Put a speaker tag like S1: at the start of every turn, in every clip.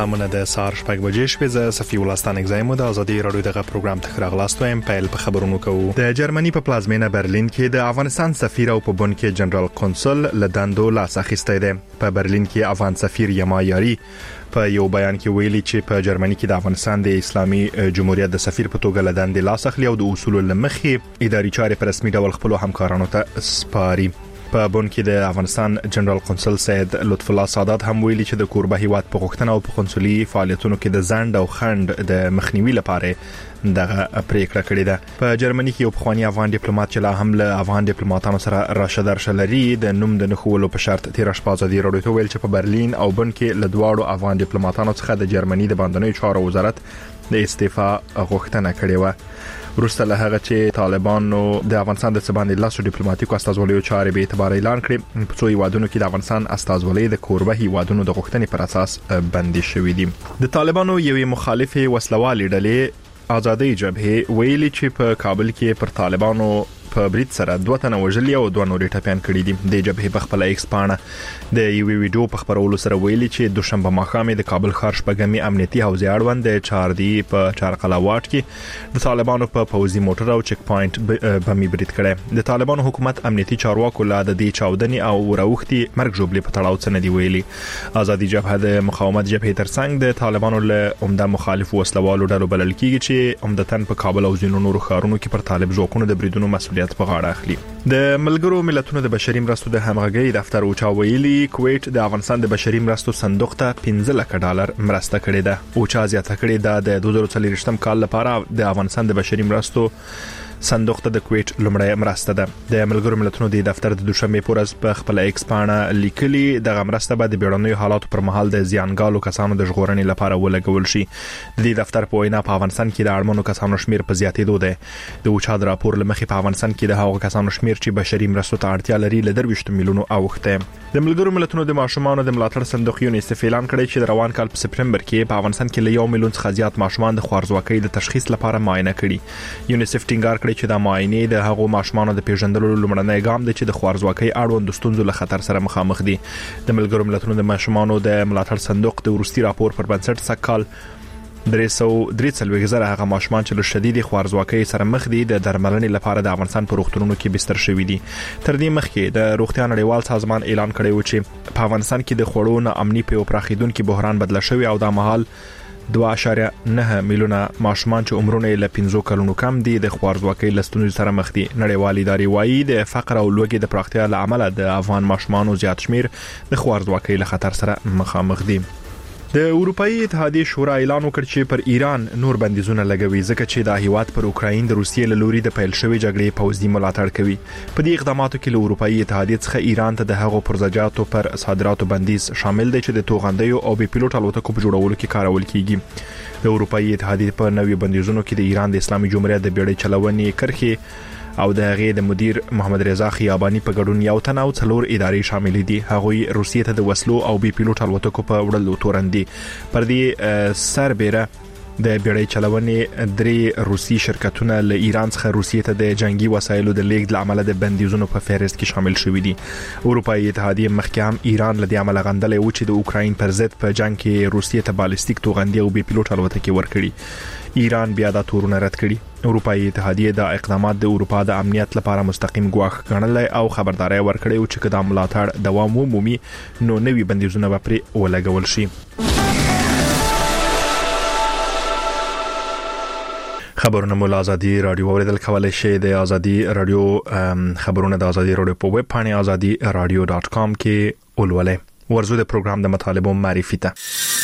S1: سلامونه د سهار شپږ بجې شپې ز صفي ولستان اگزایمو د ازادي رادیو دغه پروګرام ته راغلاستو ایم پیل په خبرونو کوو. د جرمني په پلازمینه برلین کې د افغانستان سفیر او په بون کې جنرال کنسول لداندو لاس اخیسته ده. په برلین کې افغان سفیر یما یاری په یو بیان کې ویلي چې په جرمني کې د افغانستان د اسلامي جمهوریت د سفیر په توګه لداندې لاس اخلي او د اصول لمخې اداري چارې په رسمي ډول خپل همکارانو ته سپاري. په بون کې د افغانستان جنرال کنسول سید لطف الله سادات هم ویلي چې د کوربه هیواد په غوښتنه او په قونسلي فعالیتونو کې د ځنډ او خنډ د مخنیوي لپاره دغه پریکړه کړې ده. په جرمني کې یو پخوانی افغان ډیپلوماټ چې لا هم له افغان ډیپلوماټانو سره راشد لري د نوم د نخولو په شرط تیر شپه ازادي رادیو ته ویل چې په برلین او بون کې له دواړو افغان ډیپلوماټانو څخه د جرمني د باندنیو چارو وزارت د استعفا غوښتنه کړې و. وروسته له هغه چې طالبانو د افغانستان د سباندې لاسو ډیپلوماټیکو استازولیو چارې به اعتبار اعلان کړي، په څو هیوادونو کې د افغانستان استازولۍ د کوربه هیوادونو د غوښتنې پر اساس بندي شوې دي. د طالبانو یوې مخالفه وسلوالې ډلې آزادۍ جبهه ویلي چې په کابل کې پر طالبانو په برید سره 2 تنه وژلي او 2 نورې ټپيان کړي دي. د جبهه په خپل ایکس پاڼه د یو ویډیو په خبرولو سره ویلي چې دوشنبه ماښام د کابل ښار شپږمي امنیتي حوزې اړوند د 4 دی په چارقلا واټ کې د طالبانو په پوځي موټر او چک پوینټ بمي برید کړي. د طالبانو حکومت امنیتي چارواکو لا د دې چاودنې او راوختي مرګ جوړلې په تړاو څه نه دی ویلي. آزادي جبهه د مقاومت جبهه ترڅنګ د طالبانو له عمده مخالف وسلوالو ډلو بلل کیږي چې عمدتاً په کابل او ځینو نورو ښارونو کې پر طالب ځواکونو د بریدونو مسؤلیت په غاړه اخلي. د ملګرو ملتونو د بشري مرستو د همغږي دفتر اوچا ویلي کویت د افغانستان د بشري مرستو صندوق ته $15 لک مرسته کړې ده. اوچا زیاته کړې ده د 2024 کال لپاره د افغانستان د بشري مرستو صندوق ته د کویت لومړی مرسته ده. د ملګرو ملتونو د دفتر د دوشنبه پورز په خپل ایکس پاڼه لیکلي د مرسته به د بیړنیو حالاتو پر مهال د زیانګالو کسانو د ژغورنې لپاره ولګول شي. د دې دفتر په وینا په افغانستان کې د اړمنو کسانو شمیر په زیاتېدو ده. د اوچا د راپور لمخې په افغانستان کې د هغو کسانو شمیر چې بشري مرستو ته اړتیا لري ل 23 میلیونو اوښته. د ملګرو ملتونو د ماشومانو د ملاتړ صندوق یونیسف اعلان کړی چې د روان کال په سپټمبر کې په افغانستان کې له 1 میلیون څخه زیات ماشومان د خوارځواکۍ د تشخیص لپاره معاینه کړي. یونیسف ټینګار کړی چې د معاینې د هغو ماشومانو د پیژندلو لومړنی ګام دی چې د خوارځواکۍ اړوند ستونزو له خطر سره مخامخ دي. د ملګرو ملتونو د ماشومانو د ملاتړ صندوق د ورستي راپور پر بنسټ سکهال 343 هغه ماشومان چې له شدید خوارځواکۍ سره مخ دي د درملنې لپاره د افغانستان په روغتونونو کې بستر شوي دي. تر دې مخکې د روغتیا نړیوال سازمان اعلان کړی و چې په افغانستان کې د خوړو نه امني په پراخیدونکو بحران بدل شوی او د مهال 2.9 میلیونه ماشومان چې عمرونه له 15 کلونو کم دي د خوارځواکۍ لستونو سره مخ دي. نړیوال ادارې وايي د فقر او لوږې د پراختیا له امله د افغان ماشومانو زیات شمیر د خوارځواکۍ له خطر سره مخامخ دي. د اروپאי اتحادیه شورا اعلان وکړ چې پر ایران نور بندیزونه لګوي ځکه چې د هیواد پر اوکراین د روسیې له لوري د پیل شوی جګړې پوځي ملاتړ کوي. په دې اقداماتو کې له اروپאי اتحادیه څخه ایران ته د هغو پرزجاتو پر صادراتو بندیز شامل دی چې د توغندیو او بي پيلوټ الوتکو په جوړولو کې کارول کیږي. د اروپאי اتحادیه په نوي بندیزونو کې د ایران د اسلامي جمهوریت د بیړۍ چلونې کرښې او د هغې د مدیر محمد رضا خیابانی په ګډون یو تن او 4 ادارې شامل دي. هغوی روسیې ته د وسلو او بي پيلوټ الوتکو په وړلو تورندي. پر دې سربېره د بیړۍ چلونې 3 روسي شرکتونه له ایران څخه روسیې ته د جنگي وسایلو د لیږد لامل د بندیزونو په فهرست کې شامل شوي دي. اروپאי اتحادیه مخکې هم ایران له دې عمل غندلې و چې د اوکراین پر ضد په جنگ کې روسیې ته بالستیک توغندي او بي پيلوټ الوتکې ورکړي. ایران بیا دا تورونه رد کړي. اروپאי اتحادیه د اقدامات د اروپا د امنیت لپاره مستقیم ګواښ ګڼل او خبرداري ورکړي او چې د ملاتړ دوام ومومي نو نوي بندیزونه به پرې ولګول شي. خبرونه مول ازادي رادیو اوریدل کولای شئ. د ازادي رادیو خبرونه د ازادي رادیو په ویب پاڼه azadiradio.com کې ولولئ. ورزو د پروګرام د مطالبو معرفي ته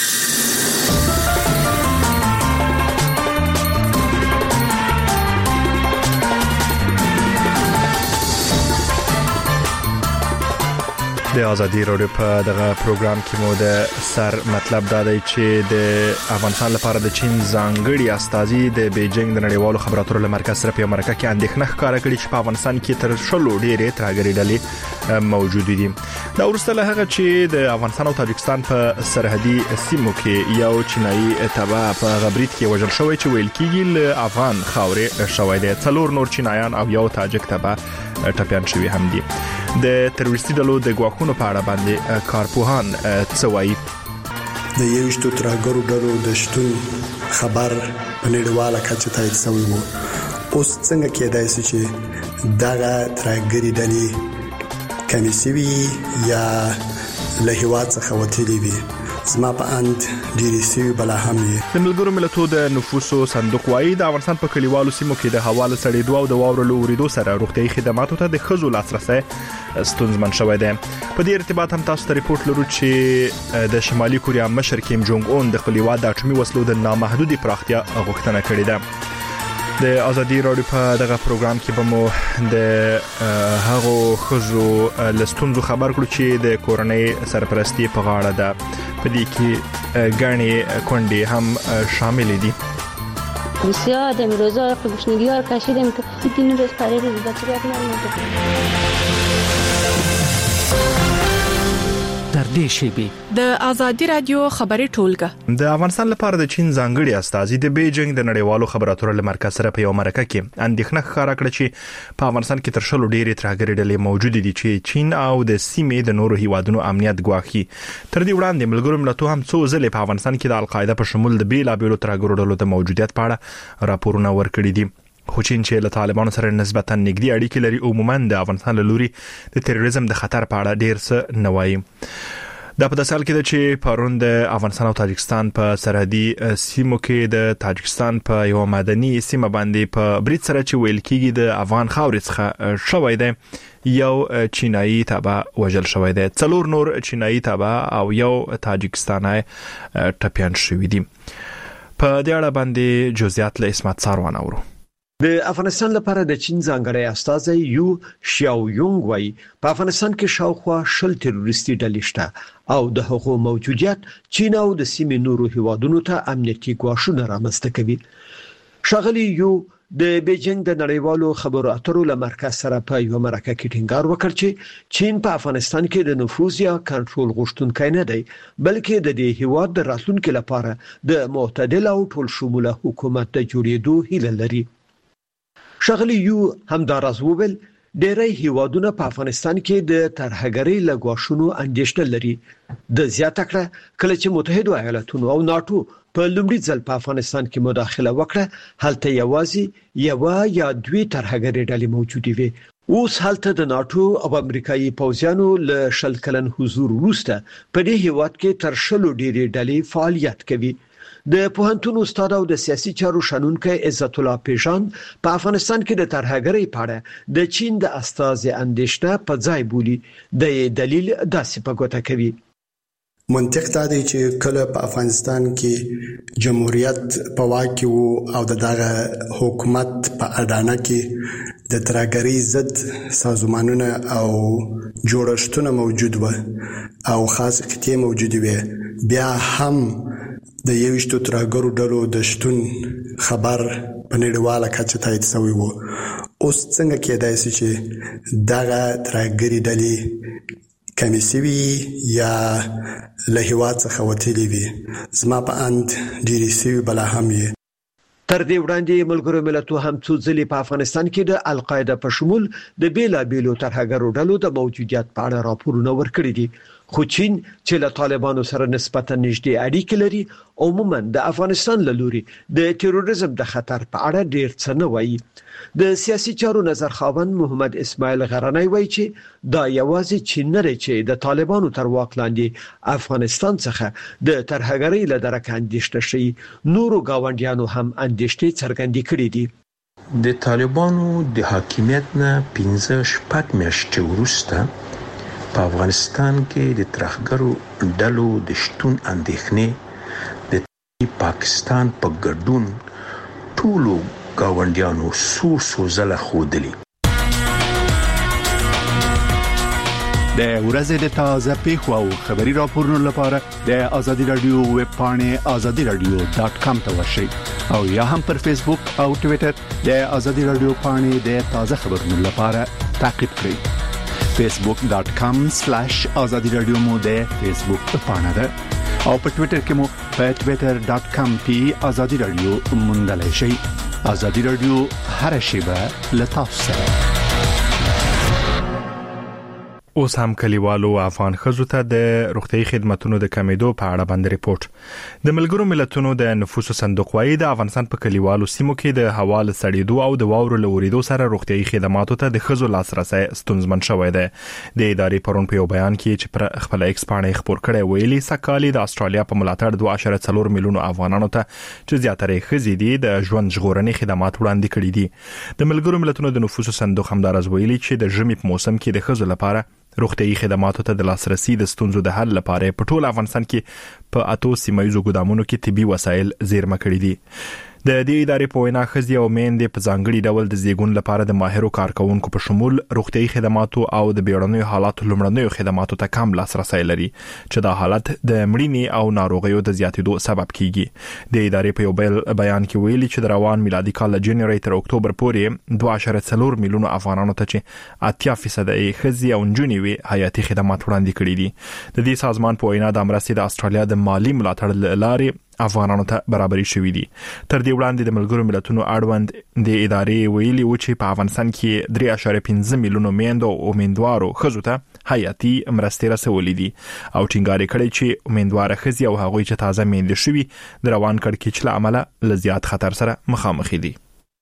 S1: د ازادي رادیو په دغه پروګرام کې مو د سر مطلب دا دی چې د افغانستان لپاره د چین ځانګړي استازي د بیجینګ د نړیوالو خبرو اترو مرکز سره په امریکا کې اندېښنه ښکاره کړې چې په افغانستان کې تر شلو ډېرې ترهګري ډلې موجود دي. دا وروسته له هغه چې د افغانستان او تاجکستان په سرحدي سیمو کې یو چینایي تبع په غبرید کې وژل شوی چې ویل کېږي له افغان خاورې شوی دی. 4 نور چینایان او یو تاجک تبع ټپيان شوی هم دي. د تروریستي ډلو د ګواښونو په اړه باندې کارپوهان څه وایي.
S2: د 21 ترهګرو ډلو د شتون خبر په نړیواله کچه تایید شوی و. اوس څنګه کېدای شي چې دغه ترهګري ډلې کمې شوي یا له هېواد څخه وتلي وي؟ زما په اند ډېرې شوي بلا هم وي.
S1: د ملګرو ملتونو د نفوسو صندوق وايي د افغانستان په کلیوالو سیمو کې د هوا له سړېدو او د واورو له اورېدو سره روغتیايي خدماتو ته د ښځو لاسرسی ستونزمن شوی دی. په دې ارتباط هم تاسو ته ریپورت لرو چې د شمالي کوریا مشر کیم جونګ اون د خپل هېواد د اټومي وسلو د نامحدودي پراختیا غوښتنه کړې ده. د ازادي رادیو په دغه پروګرام کې به مو د هغو ښځو له ستونزو خبر کړو چې د کورنۍ سرپرستي په غاړه ده. په دې کې ګڼې کونډې هم شامل دي.
S3: زیاد امروزا گوشنگی ها کشیدیم که این روز پره روز بچه بیاد نمیده
S4: در دې شیبي د ازادي رادیو خبري ټولګه
S1: د افغانستان لپاره د چین ځانګړي استازي د بیجینګ د نړیوالو خبراتو له مرکز سره په یو مرکه کې اندېښنه ښکاره کړه چې په افغانستان کې تر شلو ډېرې ترهګري ډلې موجود دي چې چین او د سیمې د نورو هیوادونو امنیت ګواښي. تر دې وړاندې ملګرو ملتونو هم څو ځلې په افغانستان کې د القاعده په شمول د بیلابېلو ترهګرو ډلو د موجودیت په اړه راپورونه ورکړي دي. خو چین چې له طالبانو سره نسبتا نږدې اړیکې لري عموما د افغانستان له لوري د تروریزم د خطر په اړه ډېر څه نه وایي. دا په داسې حال کې ده چې پرون د افغانستان او تاجکستان په سرحدي سیمو کې د تاجکستان په یو مدني سیمه باندې په برید سره چې ویل کېږي د افغان خاورې څخه شوی دی یو چینایي تابع وژل شوی دی. 4 نور چینایي تابع او یو تاجکستاني ټپيان شوی دي. په دې اړه باندې جزئیات له اسمت ساروان اورو.
S5: د افغانستان لپاره د چین ځانګړی استازی یو شیاو یونګ وايي په افغانستان کې شاوخوا 10 تروریستي ډلې شته او د هغو موجودیت چین او د سیمې نورو هیوادونو ته امنیتي ګواښونه رامنځته کوي. ښاغلي یو د بیجینګ د نړیوالو خبرو اترو له مرکز سره په یو مرکه کې ټینګار وکړ چې چین په افغانستان کې د نفوذ یا کنټرول غوښتونکی نه دی بلکې د دې هیواد د راتلونکو لپاره د معتدل او ټول شموله حکومت د جوړېدو هیله لري. ښاغلي یو همداراز وویل ډېری هیوادونه په افغانستان کې د ترهګرۍ له ګواښونو اندېښنه لري. د زیاته کړه کله چې متحده ایالاتونو او ناتو په لومړي ځل په افغانستان کې مداخله وکړه هلته یوازې یو یا دوی ترهګرۍ ډلې موجودې وي. اوس هلته د ناتو او امریکایي پوځیانو له 10 کلن حضور وروسته په دې هیواد کې تر 10 ډېرې ډلې فعالیت کوي. د پوهنتون استاد او د سیاسي چارو شنونکي عزت الله پیژان په افغانستان کې د ترهګرۍ په اړه د چین د استازي اندېښنه په ځای بولي. د دلیل داسې په ګوته کوي.
S2: منطق دا دی چې کله په افغانستان کې جمهوریت په واک کې وو او دغه حکومت په اډانه کې د ترهګرۍ ضد سازمانونه او جوړښتونه موجود و او خاص قطعې موجود وي بیا هم د 21 ترهګرو ډلو د شتون خبر په نړیواله کچه تایید شوی و. اوس څنګه کېدای شي چې دغه ترهګري ډلې کمې شوي یا له هېواد څخه وتلي وي؟ زما په اند ډېرې شوي بلا هم وي.
S5: تر دې وړاندې ملګرو ملتونو هم څو ځلې په افغانستان کې د القاعده په شمول د بیلابېلو ترهګرو ډلو د موجودیت په اړه راپورونه ورکړي دي. خو چین چې له طالبانو سره نسبتا نږدې اړیکې لري عموما د افغانستان له لوري د تروریزم د خطر په اړه ډېر څه نه وایي. د سیاسي چارو نظر خاوند محمد اسماعیل غرنی وایي چې دا یوازې چین نه چې د طالبانو تر واک لاندې افغانستان څخه د ترهګرۍ له درکه اندېښنه شي نورو گاونډیانو هم اندېښنې څرګندې کړې دي.
S6: د طالبانو د حاکمیت نه 15-16 میاشتې وروسته په افغانستان کې د ترهګرو ډلو د شتون اندېښنې د پاکستان په ګډون ټولو گاونډیانو سو زله خودلی.
S7: د ورځې د تازه پیښو او خبري راپورونو لپاره د ازادي رادیو ویب پاڼې azadiradio.com ته ورشئ او یا هم پر فیسبوک او ټوئیټر د ازادي رادیو پاڼې د تازه خبرونو لپاره تعقیب کړئ. facebook.com/azadiradio مو د فیسبوک پاڼه ده او په ټوئیټر کې مو په twitter.com/azadiradio موندلای شئ. ازادي رادیو هر شیبه له تاسو سره.
S1: اوس هم کلیوالو افغان ښځو ته د روغتیايي خدماتو د کمیدو په اړه باندې ریپورت د ملګرو ملتونو د نفوسو صندوق وايي د افغانستان په کلیوالو سیمو کې د هوا له سړېدو او د واورو له ورېدو سره روغتیايي خدماتو ته د ښځو لاسرسي ستونزمن شوی دی. د ادارې پرون په یو بیان کې چې پر خپل ایکس باندې خبر کړی ویلي سکالي د استرالیا په ملاتړ 2.4 میلیون افغانانو ته چې زیاتره ښځې دي د ژوند ژغورنې خدمات وړاندې کړي دي. د ملګرو ملتونو د نفوسو صندوق همدارز ویلي چې د ژمي په موسم کې د ښځو لپاره روغتیايي خدماتو ته د لاسرسي د ستونزو د حل لپاره په ټول افغانستان کې په 8 سیمایي ګودامونو کې طبي وسایل زیرمه کړي دي. د دې ادارې په وینا ښځې او میندې په ځانګړي ډول د زیږون لپاره د ماهرو کارکونکو په شمول روغتیايي خدماتو او د بیړنیو حالاتو لومړنیو خدماتو ته کم لاسرسي لري چې دا حالت د مړینې او ناروغیو د زیاتېدو سبب کیږي. د ادارې په یو بیان کې ویلي چې د روان میلادي کال له جنوري تر اکتوبر پورې 2.4 میلیون افغانانو ته چې 80% یې ښځې او نجونې وي حیاتي خدمات وړاندې کړي دي. د دې سازمان په وینا د مرستې د استرالیا د مالی ملاتړ لارې افغانانو ته برابري شوې دي. تر دې وړاندې د ملګرو ملتونو اړوند د ادارې ویلي و چې په افغانستان کې 3.5 میلیون میندو او امیندوارو ښځو ته حیاتي مرستې رسولې دي او ټینګار کړی چې امیندوار ښځې او هغوی چې تازه میندې شوي د روان کړکېچ له امله له زیات خطر سره مخامخ دي.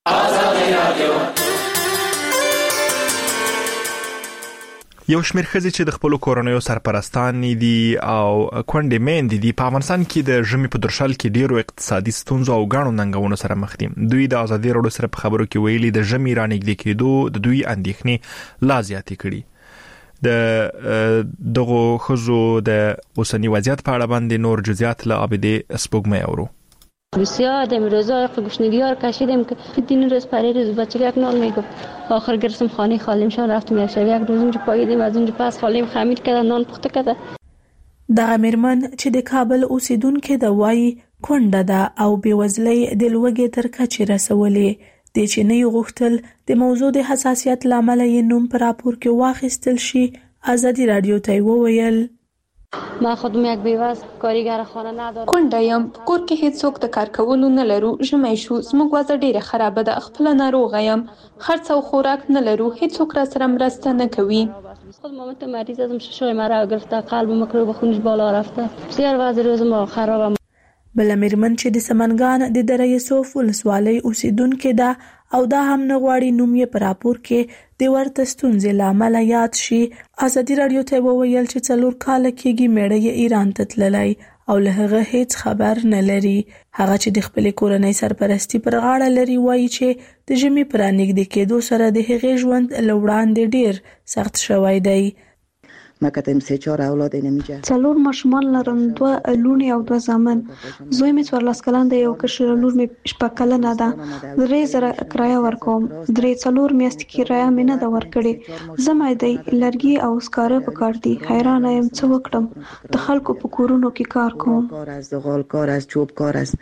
S1: یو شمېر ښځې چې د خپل کورنیو سرپرستان دي او کونډې میندې دي په افغانستان کې د ژمي په درشل کې ډیرو اقتصادي ستونزو او غاڼو ننګونو سره مخ دي. دوی د ازادي راډیو سره په خبرو کې ویلي د ژمي رانږدې کېدو د دوی اندېښنې لا زیاتې کړي. د دغه ښځو د اوسنی وضعیت په اړه باندې نور جزئیات له عابده سپوږمۍ اورو.
S3: بسیار دم روزا گوشنگی ها رو کشیدیم که دین روز پریروز بچه یک نال میگفت آخر گرفتم خانه خالیم شان رفتم یک شب یک روز اونجا پاییدیم از اونجا پس خالیم خمیر کرده نان پخته کرده.
S8: دغه میرمن چې د کابل اوسیدونکې د وایي کونډه ده او بېوزلۍ د لوږې تر کچې رسولې د چې نه غوښتل د موضوع د حساسیت لامل یې نوم پر راپور کې واخیستل شي. ازادي رادیو ته وویل
S3: ما خودم یک بیوز کارگر خانه ندارم.
S9: کونډه یم، کور کې هیڅوک د کار کولو نه لرو. ژمی شو، زموږ وضع ډیره خرابه ده. خپل ناروغه یم، خرڅ او خوراک نه لرو. هیڅوک را سره مرسته نه کوي.
S3: خود مامت مریض ازم ششای مرا گرفته، قلب مکروب خونش بالا رفته. بسیار وضع روز ما خرابه.
S8: بل میرمن چې د سمنګان د دره یوسف ولسوالۍ اوسیدونکې ده او دا هم نه غواړي نوم یې په راپور کې د ورته ستونزې له امله یاد شي. ازادي راډیو ته وویل چې 4 کاله کېږي میړه یې ایران ته تللی او له هغه هیڅ خبر نه لري. هغه چې د خپلې کورنۍ سرپرستی پر غاړه لري وایي چې د ژمي پر رانږدې کېدو سره د هغې ژوند له وړاندې ډیر سخت شوی دی.
S10: ما کتم 3-4 اولاد نمیجه.
S11: 4 ماشومان لرم، 2 لونی او 2 زامن. زوی می 14 کلن دی او کشر لور می 8 کلنه ده. 3000 کرایه ورکوم. 3-4 میاشتې کرایه می نه ده ورکړې. زما دی لرګي او سکاره په کار دي. حیران یم څه وکړم. د خلکو په کورونو کې کار کوم.
S10: کار از غال کار از چوب کار از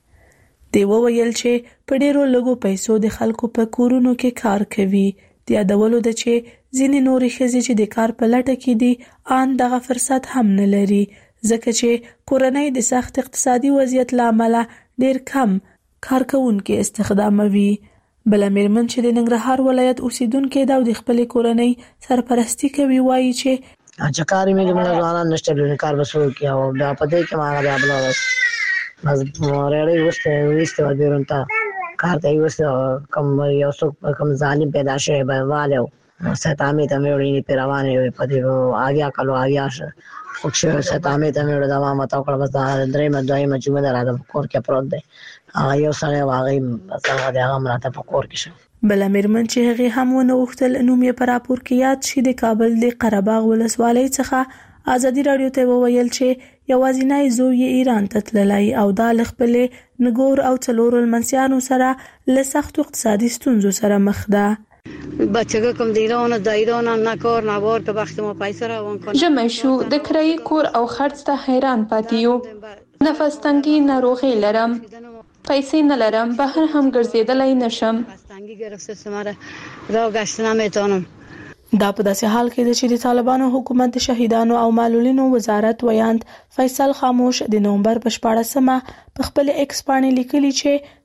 S8: دی وویل چې په ډیرو لږو پیسو د خلکو په کورونو کې کار کوي. د یادولو ده چې ځینې نورې ښځې چې د کار په لټه کې دي ان دغه فرصت هم نه لري ځکه چې کورنۍ د سخت اقتصادي وضعیت له امله ډیر کم کارکوونکي استخداموي. بل میرمن چې د ننګرهار ولایت اوسیدونکې ده او د خپلې کورنۍ سرپرستی کوي وایي چې
S12: کار مې د ځوانان نشته لري کار وسو کې او بیا په دې کې ما بیا بل بس مورې وسته ودیرونتا کار ته وسه کوم یو څوک کوم ظالم پیدا شوی به والو ستامې ته مې وړي پیروانې په دې آګیا کلو آګیا خو چې ستامې ته مې وړي دا ما تا کړ بس درې مدوي مجموعه درته کور کې پروت دی یو سره واغې څنګه دا غمراته په کور کې شو.
S8: بل میرمن چې هغه هم ونه وختل نوم یې پر راپور کې یاد شي د کابل د قرهباغ ولسوالۍ څخه ازادي راډیو ته وویل چې یوازینی زوی یې ایران ته تللی او دا له خپلې نګور او 4 لمسیانو سره له سختو اقتصادي ستونزو سره مخ ده.
S13: بچگاه کم دیران دایران نه کار نه بار که وقت ما پیسه روان کنه.
S9: ژمی شو، د کرایي کور او خرڅ ته حیران پاتې یو. نفس تنګي ناروغي لرم، پیسې نه لرم، بهر هم ګرځېدلی نشم.
S13: تنګي گرفته سمره راه گشت نمیتونم.
S8: دا په داسې حال کې چې د طالبانو حکومت د شهیدانو او معلولینو وزارت ویاند فیصل خاموش د نومبر په 14مه په خپل ایکس باندې لیکلي چې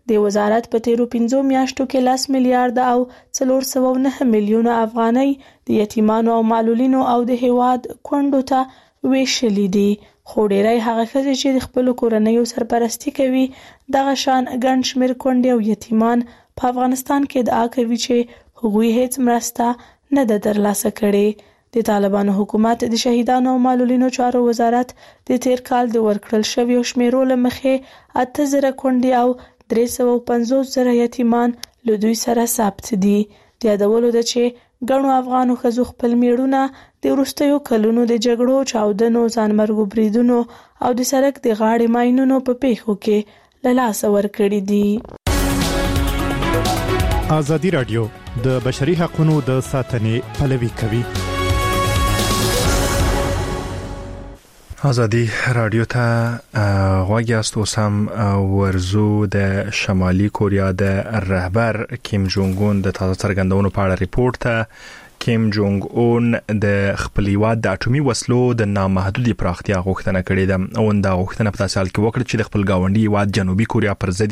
S8: د وزارت په تیرو 15 میاشتو کې 10 میلیارډ او 409 میلیونه افغانۍ د یتیمانو او معلولینو او د هیواد کونډو ته ویشلې دي. خو ډیری هغه ښځې چې د خپل کورنۍ سرپرستی کوي دغه شان ګڼ شمېر کونډې او یتیمان په افغانستان کې ادعا کوي چې هغوی هیڅ مرسته نه ده ترلاسه کړې. د طالبانو حکومت د شهیدانو او معلولینو چارو وزارت د تیر کال د ورکړل شویو شمیرو له مخې 8000 کونډې او 350,000 یتیمان له دوی سره ثبت دي. د یادولو ده چې ګڼو افغانو ښځو خپل میړونه د وروستیو کلونو د جګړو، چاودنو، ځانمرګو بریدونو او د سړک د غاړې ماینونو په پیښو کې له لاسه ورکړي دي.
S14: ازادي راډیو د بشري حقوقو د ساتنې پلوي کوي.
S1: ازادي رادیو ته غوږ یاست. اوس هم ورزو د شمالي کوریا د رهبر کیم جونګ اون د تازه څرګندونو په اړه ریپورت ته کیم جونګ اون د خپل هیواد د اټومي وسلو د نامحدودي پراختیا غوښتنه کړې ده. اون دا غوښتنه په تاسو حال کې وکړه چې د خپل گاونډي هیواد جنوبي کوریا پر ضد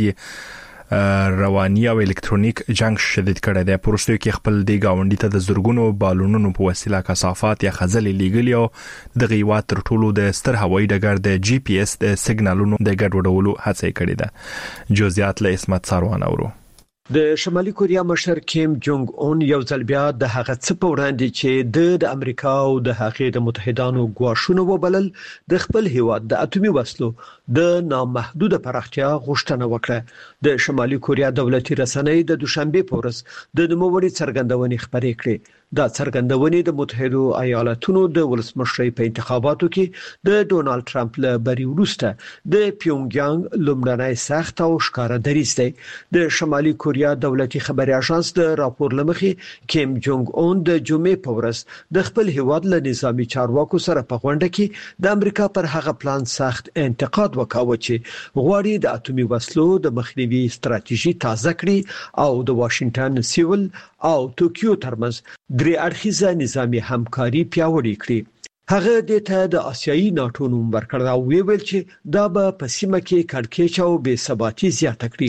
S1: رواني او الکترونیک جنگ شدید کړی دی. پروستو کې خپل دی گاونډي ته د زورګونو بالونونو په وسیله کثافات یا خزل لیږلي او د غیوات تر ټولو د ستر هوایي ډګر د جی پی اس د سیګنالونو د ګډوډولو هڅه کړې ده. جزئیات له اسمت ساروان اورو.
S5: د شمالي کوریا مشر کیم جونګ اون یو ځل بیا د هغه څه په وړاندې چې د امریکا او د هغې د متحدانو ګواښونه وبلل د خپل هیواد د اټومي وسلو د نامحدوده پراختیا غوښتنه وکړه. د شمالي کوریا دولتي رسنۍ د دوشنبه په ورځ د نوموړي څرګندونې خبرې کړې. دا څرګندونې د متحده ایالاتونو د ولسمشر په انتخاباتو کې د ډونالد ټرمپ له بری وروسته د پیونګیانګ لومړنی سخت او ښکاره دریځ دی. د شمالي کوریا دولتي خبري اژانس د راپور لمخې کیم جونګ اون د جمعې په ورځ د خپل هیواد له نظامی چارواکو سره په غونډه کې د امریکا پر هغه پلان سخت انتقاد وکاوه چې غواړي د اټومي وسلو د مخنیوي ستراتیژي تازه کړي او د واشنگټن، سیول او توکیو ترمنځ درې اړخیزه نظامی همکاري پیاوړې کړي. هغه د آسیایي ناټو نوم ورکړ او ویل چې دا به په سیمه کې کړکېچ او بې ثباتي زیاته کړي.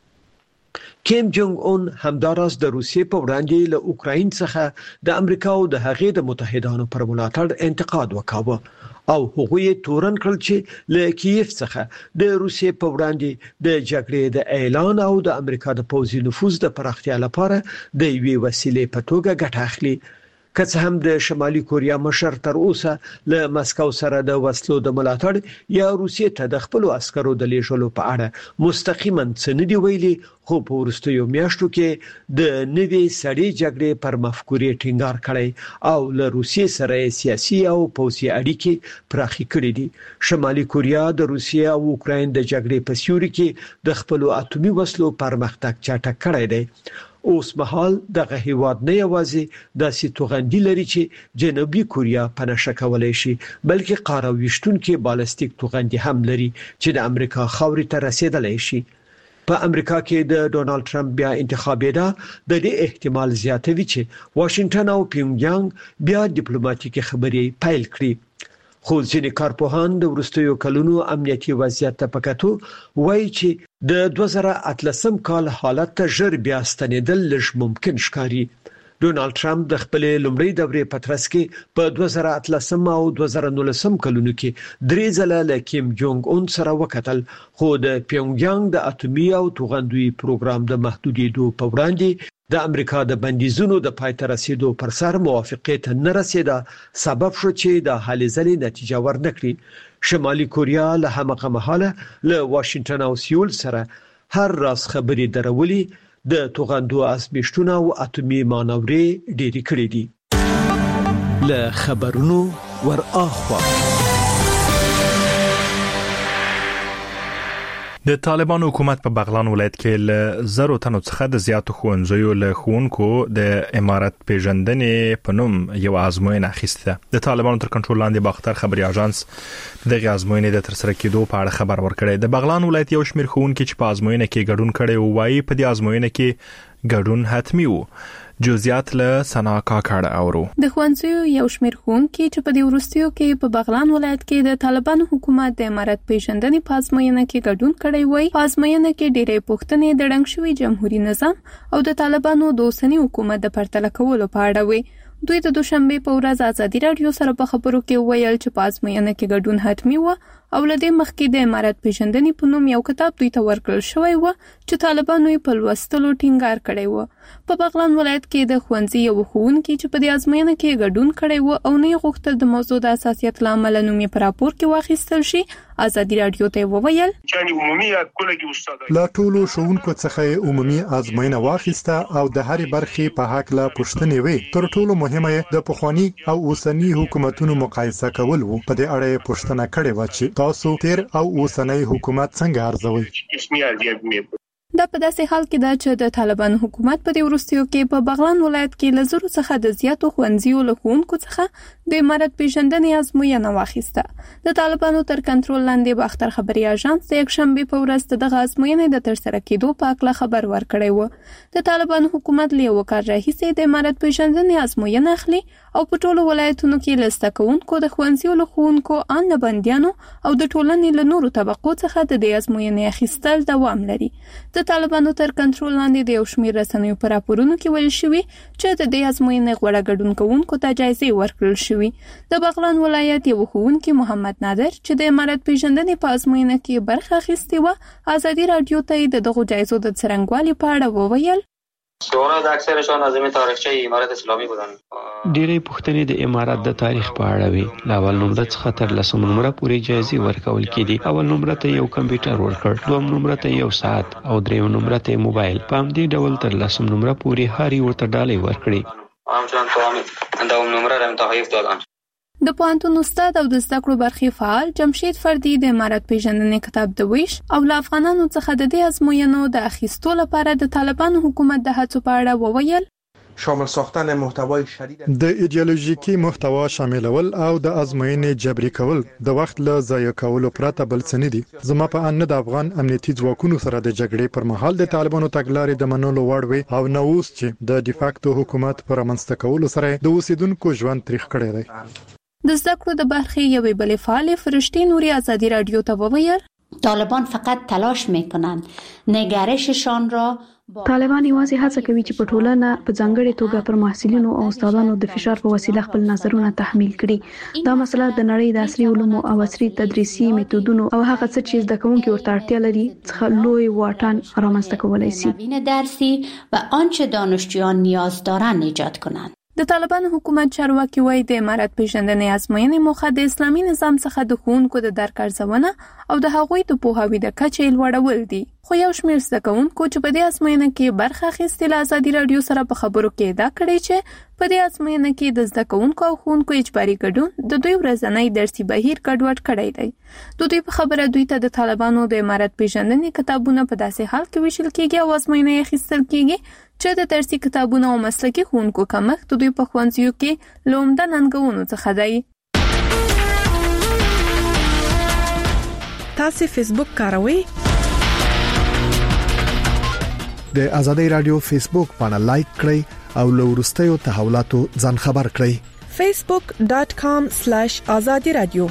S5: کیم جونګ اون همداراز د روسیې په وړاندې له اوکراین څخه د امریکا او د هغې د متحدانو پر ملاتړ انتقاد وکاوه او هغوی تورن کړل چې له کیف څخه د روسیې په وړاندې د جګړې د اعلان او د امریکا د پوځي نفوذ د پراختیا لپاره د یوې وسیلې په توګه ګټه اخلي. که څه هم د شمالي کوریا مشر تر اوسه له مسکو سره د وسلو د ملاتړ یا روسیې ته د خپل عسکرو د لیږلو په اړه مستقیما څه نه دی ویلي، خو په وروستیو میاشتو کې د نوې سړې جګړې پر مفکورې ټینګار کړی او له روسیې سره سیاسي او پوځي اړیکې پراخې کړې دي. شمالي کوریا د روسیې او اوکراین د جګړې په سیوري کې د خپل اټومي وسلو پرمختګ چټک کړی دی. اوس مهال دغه هیواد نه یوازې داسې توغندي لري چې جنوبي کوریا په نشه کولای شي، بلکې قاره ویشتونکو بالستیک توغندي هم لري چې د امریکا خاورې ته رسیدلای شي. په امریکا کې د ډونالد ټرمپ بیا انتخابېدا د دې احتمال زیاتوي چې واشنگټن او پیونګیانګ بیا ډیپلوماټیکي خبرې پیل کړي. خو ځینې کارپوهان د وروستیو کلونو امنیتي وضعیت ته پکاتو وایي چې د 2018 کال حالت ته ژر بیا ستنېدل لږ ممکن ښکاري. ډونالد ټرمپ د خپل لومړۍ دورې په ترڅ کې په 2018 او 2019 کلونو کې درې ځله له کیم جونګ اون سره وکتل، خو د پیونګیانګ د اټومي او توغندوی پروګرام د محدودیدو په وړاندې د امریکا د بندیزونو د پای ته رسیدو پر سر موافقت نه رسیدا سبب شو چې د حل ځلې نتیجه ورنکړي. شمالي کوریا له همغه مهاله له واشنگټن او سیول سره هر راز خبري درولي، د توغندو ازمیښتونه او اټومي مانورې ډېری کړې دي.
S15: له خبرونو ور اخوا
S1: د طالبان حکومت په بغلان ولایت کې له 0 تنو څخه د زیاتو ښوونځیو له ښوونکو د امارت پیژندنې په نوم یو ازموینه اخیسته. د طالبانو تر کنټرول لاندې باختر خبري اژانس دغه ازموینې د ترسره کېدو په اړه خبر ورکړی. د بغلان ولایت یو شمېر ښوونکي چې په ازموینه کې ګډون کړي او وايي په دې ازموینه کې ګډون حتمی وو. جزئیات له سنا کاکړه اورو.
S9: د ښوونځیو یو شمېر ښوونکي چې په دې وروستیو کې په بغلان ولایت کې د طالبانو حکومت د امارت پیژندنې په ازموینه کې ګډون کړی وای. په ازموینه کې ډېرې پوښتنې د ړنګ شوي جمهوریت نظام او د طالبانو د اوسني حکومت د پرتله کولو په اړه وي. دوی د دوشنبه په ورځ ازادي رادیو سره په خبرو کې ویل چې په ازموینه کې ګډون حتمی و او لدې مخکې د امارت پیژندنې په نوم یو کتاب دوی ته ورکړل شوی و چې طالبانو یې په لوستلو ټینګار کړی و. په بغلان ولایت کې د ښوونځي یو ښوونکي چې په دې ازموینه کې ګډون کړی و او نه غوښتل د موضوع د اساسیت له امله نوم یې په راپور کې واخیستل شي، ازادي رادیو ته وویل
S14: لا ټولو ښوونکو څخه عمومي ازموینه واخیسته او د هرې برخې په حق لا پوښتنې وې. تر ټولو مهمه د پخوانی او اوسنی حکومتونو مقایسه کول وو. په دې اړه پوښتنه کړې و چې تاسو تیر او اوسنی حکومت څنګه ارزوئ؟
S9: دا په داسې حال کې ده چې د طالبانو حکومت په دې وروستیو کې په بغلان ولایت کې له زرو څخه د زیاتو ښوونځیو له ښوونکو څخه د امارت پیژندنې ازموینه واخیسته. د طالبانو تر کنټرول لاندې باختر خبري اژانس د یکشنبه په ورځ دغه ازموینې د ترسره کېدو په اړه خبر ورکړی و. د طالبانو حکومت له یو کال راهیسې د امارت پیژندنې ازموینه اخلي او په ټولو ولایتونو کې لسته کوونکو د ښوونځیو له ښوونکو ان له بندیانو او د ټولنې له نورو طبقو څخه د دې ازموینې اخیستل دوام لري. د طالبانو تر کنټرول لاندې د یو شمېر رسنیو په راپورونو کې ویل شوي چې د دې ازموینې غوړه ګډون کوونکو ته جایزې ورکړل شوي. د بغلان ولایت یو ښوونکي محمد نادر چې د امارت پیژندنې په ازموینه کې برخه اخیستې وه، ازادي رادیو ته د دغو جایزو د څرنګوالي په اړه وویل.
S16: سوالات اکثرشان از تاریخچه امارت اسلامی بودن.
S17: ډېرې پوښتنې د امارت د تاریخ په اړه وي. له اول نمره څخه تر لسم نمره پورې جایزې ورکول کېدي. اول نمره ته یو کمپیوټر ورکړ، دوم نمره ته یو ساعت او دریم نمره ته موبایل. په همدې ډول تر لسم نمره پورې هر یو ته ډالۍ ورکړي.
S16: همچنان تا دوم نمره را تحریف دادن.
S9: د پوهنتون استاد او د زده کړو برخې فعال جمشید فردي د امارت پیژندنې کتاب د ویش او له افغانانو څخه د دې ازموینو د اخیستو لپاره د طالبانو حکومت د هڅو په اړه وویل.
S18: شامل ساختن محتوای شدید
S14: د ایدئولوژیکي محتوا شاملول او د ازموینې جبري کول د وخت له ضایع کولو پرته بل څه نه دي. زما په ان د افغان امنیتي ځواکونو سره د جګړې پر مهال د طالبانو تګلارې د منلو وړ وي او نو اوس چې د ډیفاکتو حکومت پر منځته کولو سره د اوسیدونکو ژوند تاریخ کړی دی.
S9: د زده کړو د برخې یوې بلې فعالې فرشتي نوري ازادي رادیو ته وویل.
S19: طالبان فقط تلاش میکنند نگرششان را
S11: طالبان یوازې هڅه کوي چې په ټولنه په ځانګړي توګه پر محصلینو او استادانو د فشار په وسیله خپل نظرونه تحمیل کړي. دا مسله د نړۍ د عصري علومو او عصري تدریسي میتودونو او هغه څه چې زده کوونکي ورته اړتیا لري څخه لوی واټن رامنځته کولای شي.
S19: نوین درسی و آنچه دانشجویان نیاز دارند ایجاد کنند.
S9: د طالبانو حکومت چارواکي وایي د امارت پیژندنې ازموینې موخه د اسلامي نظام څخه د ښوونکو د درک ارزونه او د هغوی د پوهاوي د کچې لوړول دي. خو یو شمېر زده کوونکو چې په دې ازموینه کې برخه اخیستې له ازادي رادیو سره په خبرو کې ادعا کړې چې په دې ازموینه کې د زده کوونکو او ښوونکو اجباري ګډون د دوی ورځنی درسي بهیر ګډوډ کړی دی. د دوی په خبره دوی ته د طالبانو د امارت پیژندنې کتابونه په داسې حال کې ویشل کېږي او ازموینه یې اخیستل کېږي چې د درسي کتابونو او مسلکي ښوونکو کمښت د دوی په ښوونځیو کې له عمده ننګونو څخه دی.
S4: تاسو فیسبوک کاروئ؟
S20: د ازادي رادیو فیسبوک باندې لایک کړئ او له وروستیو تحولاتو ځان خبر کړئ.
S4: facebook.com/azadi radio.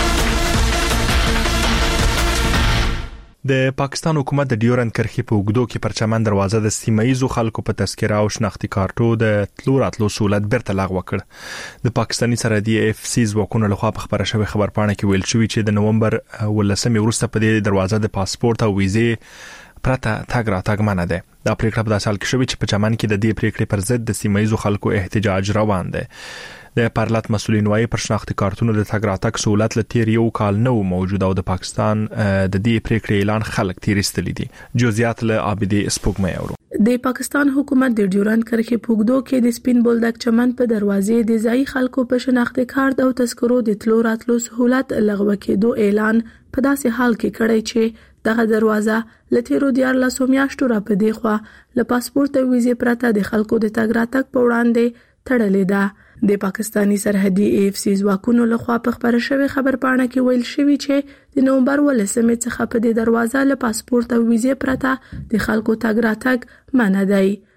S1: د پاکستان حکومت د ډیورند کرښې په اوږدو کې پرچمن دروازه د سیمایي خلکو په تذکره او شناختی کارتو د تلو راتلو سہولت بیرته لغوه کړ. د پاکستاني سرحدي FC ځواکونو لخوا په خبره شوی خبرپاڼه کې ویل شوی چې د نومبر 18 وروسته په دې دروازه د پاسپورت او ویزې پرته تاګ راتګ منع ده. دا پریکړه په داسې حال کې شوې چې په چمن کې د دې پریکړې پر ضد د سیمایي خلکو احتجاج روان دی. د پارلمان مسولین وايي پر شناختی کارتونو د تاګ راتګ سہولت له تیر یو کال نو موجود او د پاکستان د دې پریکړې اعلان خلک تیرستلی دي. جزئیات له عابدي سپوږمۍ اورو.
S8: د پاکستان حکومت د ډیورند کرښې په اوږدو کې د سپین بولدک چمن په دروازې د ځای خلکو په شناختی کارت او تذکرو د تلو راتلو سہولت لغوه کېدو اعلان په داسې حال کې کړی چې دغه دروازه لتیرو 14 میاشتو را پدې خو له پاسپورت او ویزې پرته د خلکو د تګ راتګ په وړاندې تړلې ده. د پاکستاني سرحدي FC ځواکونو لخوا په خبره شوی خبرپاڼه کې ویل شوی چې د نومبر 18 څخه په دې دروازه له پاسپورت او ویزې پرته د خلکو تګ راتګ منع دی.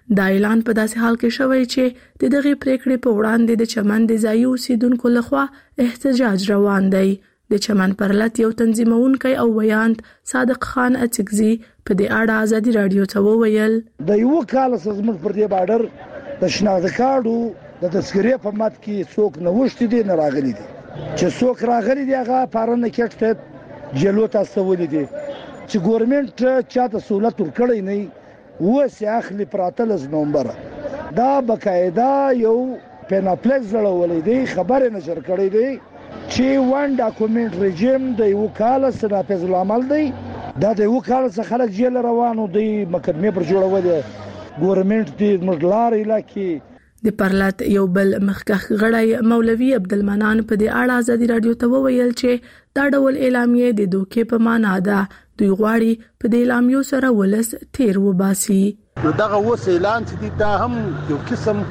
S8: دا اعلان په داسې حال کې شوی چې د دغه پریکړې په وړاندې د چمن د ځایي اوسیدونکو لخوا احتجاج روان دی. د چمن پرلط یو تنظیمونکی او ویاند صادق خان اڅکزي په دې اړه ازادي رادیو ته وویل
S21: د یو کال زموږ پر دې بارډر د شناخت کارډو د تذکرې په مات کې څوک نه وشتي دي نه راغلي دي چې څوک راغلي دي هغه پارنه کېټ جلو تاسو ولې دي چې ګورنمنت چاته سہولت ورکړی نه وسه اخلي پراتلز نومبر دا بقاعده یو پیناپلیکس لړولې دی خبره نشر کړې دی چې وان ډاکومنت رژیم د یو کال سره په ځلامل دی دا د یو کال څخه خلک جیل روانو دی مقدمه پر جوړول ګورنمنت دی مجلار علاقې
S8: د پرلط یو بل مخکښ غړی مولوي عبدالمنان په دې اړه ازادي رادیو ته وویل چې دا ډول اعلامیه د دوکې په معنا ده. دوی غواړي په دې اعلامیو سره ولس تیر وباسي.
S22: نو دغه وس اعلان چې دا هم یو قسم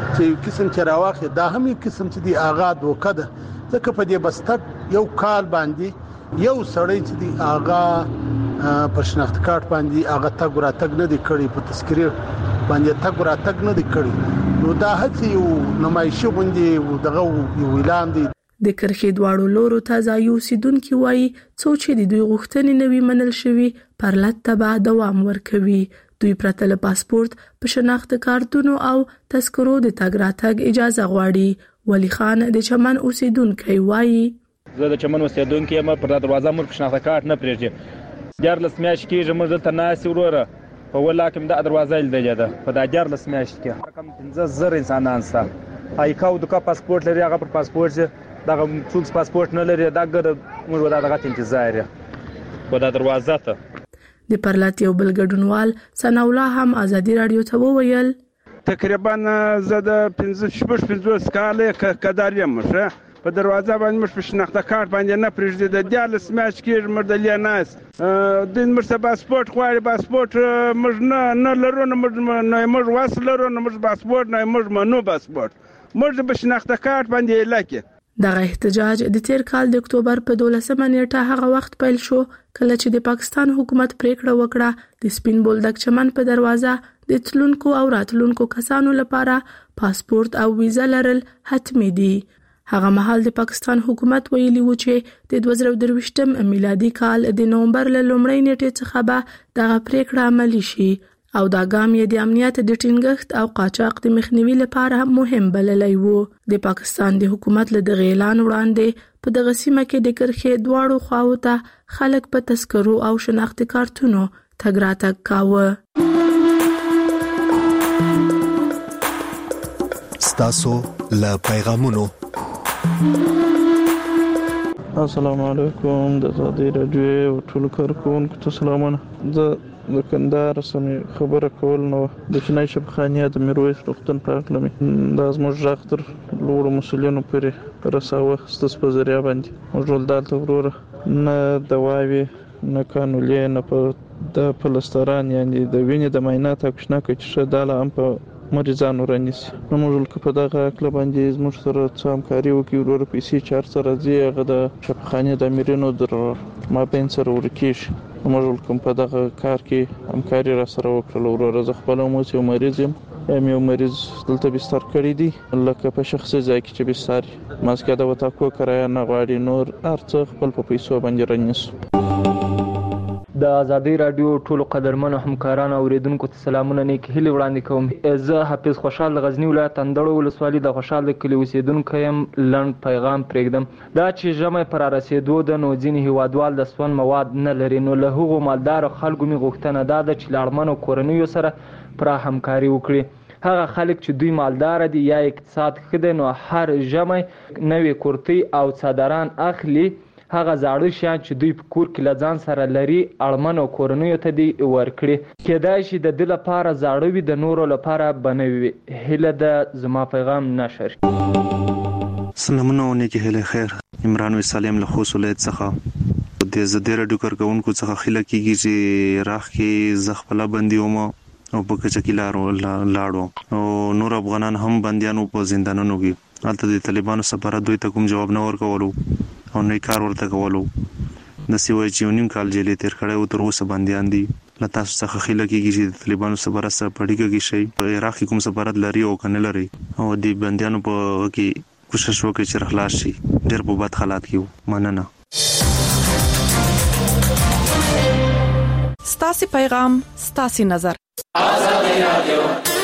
S22: چې راوخی دا هم یو قسم چې دی آغا دوکه ده ځکه په دې بستر یو کال باندې یو سړی چې دی آغا په شناخت کارت باندې آغا تګ راتګ نه دی کړی په تذکرې باندې تګ راتګ نه دی کړی نو دا هڅه یو نمایشي باندې دغه یو اعلان دی.
S8: د کرخې دواړو لورو ته ځایي اوسیدونکي وایي څو چې د دوی غوښتنې نه وي منل شوي پرلط ته به دوام ورکوي. دوی پرته له پاسپورت په شناخت کارتونو او تذکرو د تګ راتګ اجازه غواړي. ولی خان د چمن اوسیدونکی وایي
S23: زه د چمن اوسیدونکی یم پر دروازه مور شناخت کارت نه پرېږدي 14 میاشتې کېږي موږ دلته ناستې وروره په ولاکه مې د دروازه لیدلې ده په دا 14 میاشتې کې رقم 15000 انسانان سره هایکاو د کا پاسپورت لري هغه پر پاسپورت دا څوک پاسپورت نه لري دا ګر موږ دا دغه انتظار یې په دا دروازه ته.
S8: د پرلط یو بل ګډونوال ثنا الله هم ازادي رادیو ته وویل
S24: تقریبا زه د 15 کال کدار یم په دروازه باندې مش په شناخت کارت باندې نه پرېږدي د 14 میاشتې کې مردلیا ناس د مرسته پاسپورت غواړي پاسپورت موږ نه لرو نه موږ واسه لرو نه موږ پاسپورت نه موږ منو پاسپورت موږ په شناخت کارت باندې لکه.
S8: دغه احتجاج د تیر کال د اکتوبر په 12 نیټه هغه وخت پیل شو کله چې د پاکستان حکومت پریکړه وکړه د سپین بولدک چمن په دروازه د تلونکو او راتلونکو کسانو لپاره پاسپورت او ویزا لرل حتمی دي. هغه مهال د پاکستان حکومت ویلي و چې د 2023 میلادي کال د نومبر له لومړۍ نیټې څخه به دغه پریکړه عملي شي او دا ګام یې د امنیت د ټینګښت او قاچاق د مخنیوي لپاره مهم بللی و. د پاکستان د حکومت له دغه اعلان وړاندې په دغه سیمه کې د کرخې دواړو خواو ته خلک په تذکرو او شناخت کارتونو تګ راتګ کاوه.
S20: ستاسو له پیغامونو
S25: السلام علیکم د ازادي رادیو ټول کارکونکو ته سلامونه. زه د کندهار سمې خبره کول نو د چنای شبخانیه د میرویس روغتون په اړه مې د زموږ غږ تر لوړو مسؤلینو پورې رساوه ستاسو په ذریعه باندې موږ ول دلته وروره نه دواوي نه کانولې نه په د پلستران یعنی د وینې د معاینات اکشنه کوي چې داله هم په مریضانو رانیسي. نو موږ په دغه اکل باندې زموږ سره څه همکاري وکړي وروره پیسې چار سره ځي هغه د شبخانیه د امیرینو در مابین سره ورکیږي. موږ کوم په دغه کار کې همکاري را سره وکړل وروره زه خپل مو یو مریض یم یو مریض دلته بستر کړی دی لکه په شخصي ځای کې چې بستر ماسکه د وتاکو کرایه نه غواړي نور ارڅ خپل په پیسو باندې رانیسو.
S26: د ازادي رادیو ټولو قدرمنو همکارانو اوریدونکو ته سلامونه نیک هیله وړاندې کوم. زه حافظ خوشحال غزنی ولایت اندړو ولسوالۍ د خوشحال کلی اوسیدونکی یم. لنډ پیغام پرېږدم دا چې ژمی پر رسیدو د نو ځینې هیوادوال د سون مواد نه لري نو له هغو مالدارو خلکو مې غوښتنه دا ده چې له اړمنو کورنیو سره پوره همکاري وکړي. هغه خلک چې دوی مالدار دي یا اقتصاد ښه دی نو هر ژمی نوې کورتۍ او څادران اخلي هغه زاړه شیان چې دوی په کور کې له ځان سره لري اړمنو کورنیو ته دي ورکړي. کېدای شي د ده لپاره زاړه وي د نورو لپاره به نوي وي. هیله ده زما پیغام نشر.
S27: سلامونه او نیکې هیلې خیر. عمران وسالم له خوست ولایت څخه د زده رادیو کارکونکو څخه خیله کیږي چې راخ کې زخپله بندي وم او په کچه کې لاړو او نور افغانان هم بندیانو په زندانونو کې هلته د طالبانو سفارت دوی ته کوم جواب نه ورکولو او نه کار ورته کولو. نسی وای چې نیم کال جیلې تیر کړی او تر اوسه بندیان دي لته څخه خله کېږي چې طالبانو سره سره پړیږي کې شي په عراق کوم سفارت لري او کنه لري او د بنديانو په کې کوشش وکړي چې خلاص شي ډېر په بد حالات کې مننه
S4: ستاسو پیغام ستاسو نظر آزاد رادیو